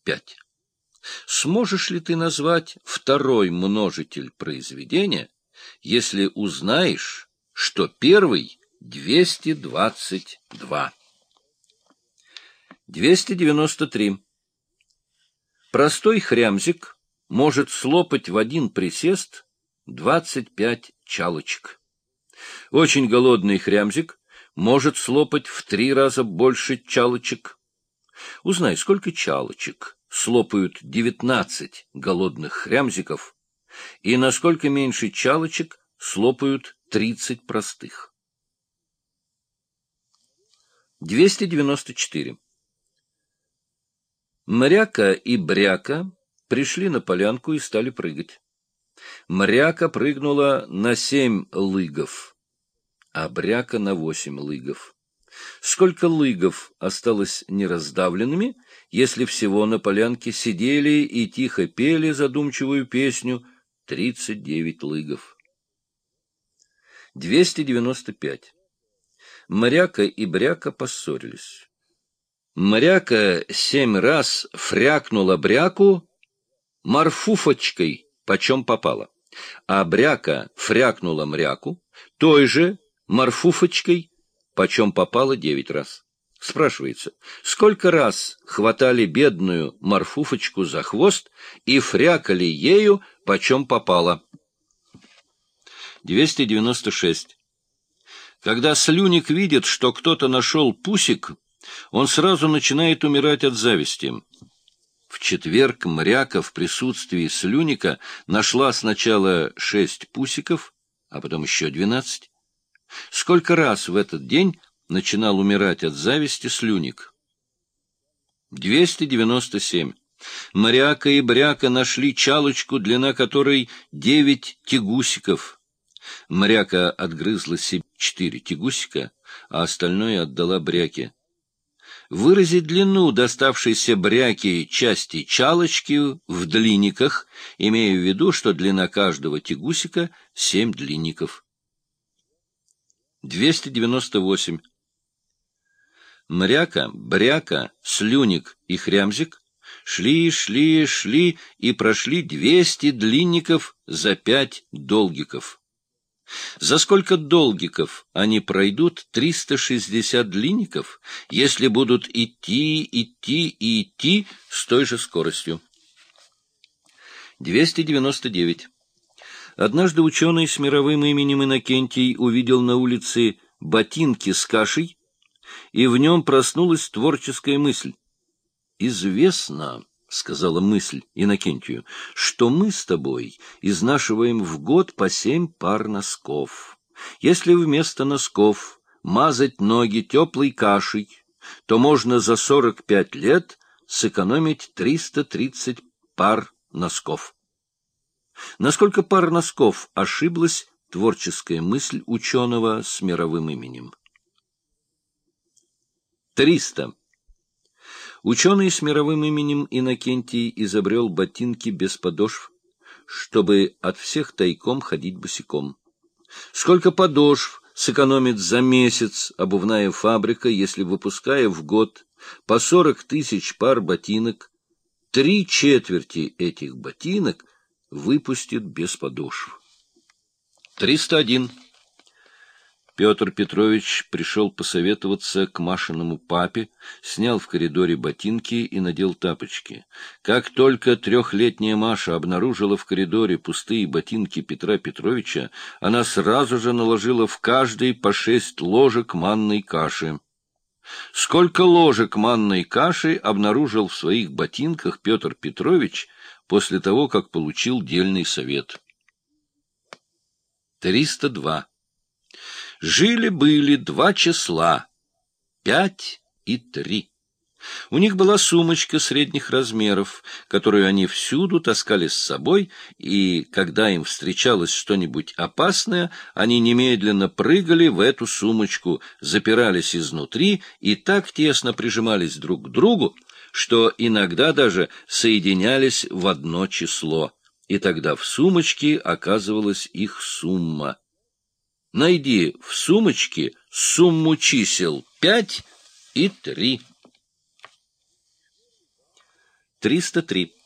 5. Сможешь ли ты назвать второй множитель произведения, если узнаешь, что первый 222? 293. Простой хрямзик может слопать в один присест 25 чалочек. Очень голодный хрямзик может слопать в 3 раза больше чалочек. Узнай, сколько чалочек слопают 19 голодных хрямзиков, и насколько меньше чалочек слопают 30 простых. 294. Мряка и Бряка пришли на полянку и стали прыгать. Мряка прыгнула на 7 лыгов, а Бряка на 8 лыгов. Сколько лыгов осталось нераздавленными, если всего на полянке сидели и тихо пели задумчивую песню 39 лыгов? 295. Мряка и Бряка поссорились. Мряка 7 раз фрякнула Бряку морфуфочкой, почем попало, а Бряка фрякнула Мряку той же морфуфочкой, почем попало 9 раз. Спрашивается, сколько раз хватали бедную морфуфочку за хвост и фрякали ею, почем попало? 296. Когда слюник видит, что кто-то нашел пусик, он сразу начинает умирать от зависти. В четверг Мряка в присутствии слюника нашла сначала 6 пусиков, а потом еще 12. Сколько раз в этот день начинал умирать от зависти слюник? 297. Мряка и Бряка нашли чалочку, длина которой 9 тягусиков. Мряка отгрызла себе 4 тягусика, а остальное отдала Бряке. Выразить длину доставшейся Бряке части чалочки в длинниках, имея в виду, что длина каждого тягусика 7 длинников. 298. Мряка, Бряка, слюник и хрямзик шли и прошли 200 длинников за 5 долгиков. За сколько долгиков они пройдут 360 длинников, если будут идти с той же скоростью? 299. Однажды ученый с мировым именем Иннокентий увидел на улице ботинки с кашей, и в нем проснулась творческая мысль. «Известно, — сказала мысль Иннокентию, — что мы с тобой изнашиваем в год по 7 пар носков. Если вместо носков мазать ноги теплой кашей, то можно за 45 лет сэкономить 330 пар носков». Насколько пар носков ошиблась творческая мысль ученого с мировым именем? 300. Ученый с мировым именем Иннокентий изобрел ботинки без подошв, чтобы от всех тайком ходить босиком. Сколько подошв сэкономит за месяц обувная фабрика, если, выпуская в год по 40 тысяч пар ботинок, 3/4 этих ботинок выпустит без подошв? 301. Петр Петрович пришел посоветоваться к Машиному папе, снял в коридоре ботинки и надел тапочки. Как только 3-летняя Маша обнаружила в коридоре пустые ботинки Петра Петровича, она сразу же наложила в каждый по 6 ложек манной каши. Сколько ложек манной каши обнаружил в своих ботинках Петр Петрович после того, как получил дельный совет? 302. Жили-были 2 числа, 5 и 3. У них была сумочка средних размеров, которую они всюду таскали с собой, и, когда им встречалось что-нибудь опасное, они немедленно прыгали в эту сумочку, запирались изнутри и так тесно прижимались друг к другу, что иногда даже соединялись в одно число, и тогда в сумочке оказывалась их сумма. Найди в сумочке сумму чисел 5 и 3. 303.